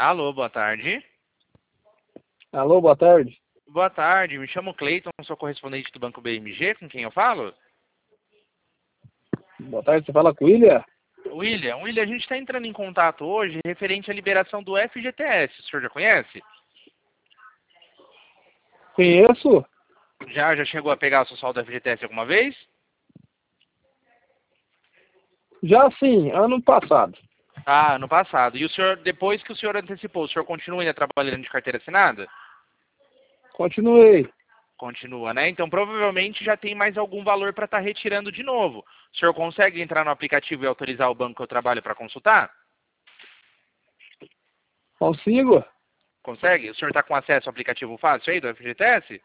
Alô, boa tarde. Alô, boa tarde. Boa tarde, me chamo Cleiton, sou correspondente do Banco BMG, com quem eu falo? Boa tarde, você fala com o William? William, a gente está entrando em contato hoje referente à liberação do FGTS, o senhor já conhece? Conheço. Já chegou a pegar o seu saldo do FGTS alguma vez? Já sim, ano passado. Ah, no passado. E o senhor, depois que o senhor antecipou, o senhor continua ainda trabalhando de carteira assinada? Continuei. Continua, né? Então provavelmente já tem mais algum valor para estar retirando de novo. O senhor consegue entrar no aplicativo e autorizar o banco que eu trabalho para consultar? Consigo? Consegue? O senhor está com acesso ao aplicativo fácil aí do FGTS?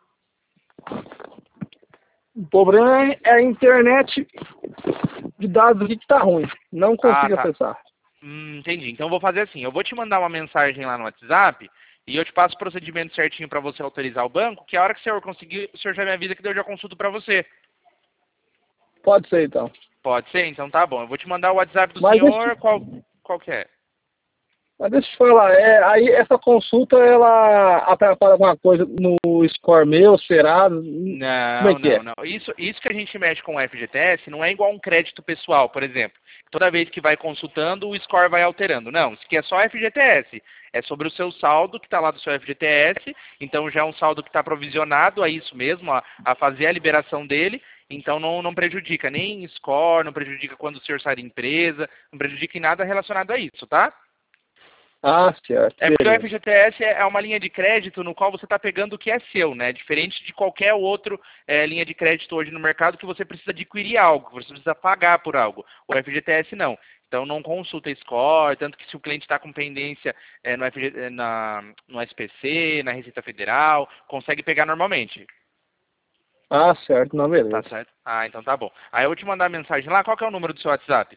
O problema é a internet de dados aqui que tá ruim. Não Ah, consigo tá. acessar. Entendi. Então eu vou fazer assim, eu vou te mandar uma mensagem lá no WhatsApp e eu te passo o procedimento certinho para você autorizar o banco, que a hora que o senhor conseguir, o senhor já me avisa que eu já consulto para você. Pode ser, então. Pode ser? Então tá bom. Eu vou te mandar o WhatsApp do Mas senhor, qual que é? deixa eu te falar, aí essa consulta, ela atrapalha alguma coisa no score meu, será? Como é Não, que é? não, não. Isso que a gente mexe com o FGTS não é igual um crédito pessoal, por exemplo. Toda vez que vai consultando, o score vai alterando. Não, isso aqui é só FGTS. É sobre o seu saldo que está lá do seu FGTS. Então já é um saldo que está provisionado a isso mesmo, a fazer a liberação dele. Então não prejudica nem score, não prejudica quando o senhor sai da empresa, não prejudica em nada relacionado a isso, tá? Ah, certo, É porque o beleza. FGTS é uma linha de crédito no qual você está pegando o que é seu, né? Diferente de qualquer outro linha de crédito hoje no mercado que você precisa adquirir algo, que você precisa pagar por algo. O FGTS não. Então não consulta score, tanto que se o cliente está com pendência no SPC, na Receita Federal, consegue pegar normalmente. Ah, certo, não, Tá beleza. certo? Ah, então tá bom. Aí eu vou te mandar a mensagem lá. Qual que é o número do seu WhatsApp?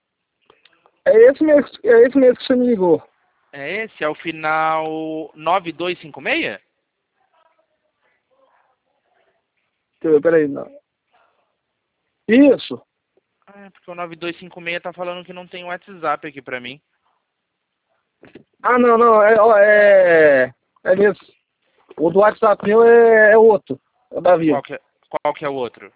É esse mesmo que você me ligou. É esse? É o final 9256? Peraí, não. Isso. Ah, porque o 9256 tá falando que não tem WhatsApp aqui pra mim. Ah, não, não, é mesmo. O do WhatsApp meu é outro. É o Davi. Qual que é o outro?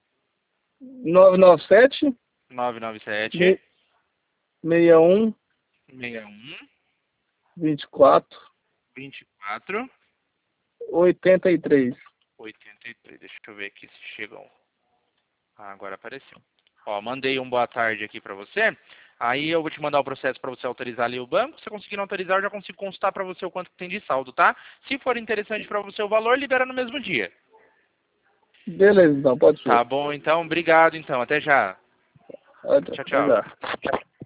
997 997 61 61 24 24 83. 83. Deixa eu ver aqui se chegou. Ah, agora apareceu. Ó, mandei um boa tarde aqui pra você. Aí eu vou te mandar o processo pra você autorizar ali o banco. Se você conseguir não autorizar, eu já consigo consultar pra você o quanto que tem de saldo, tá? Se for interessante pra você o valor, libera no mesmo dia. Beleza, então, pode ser. Tá bom, então. Obrigado, então. Até já. Até Tchau, até tchau. já.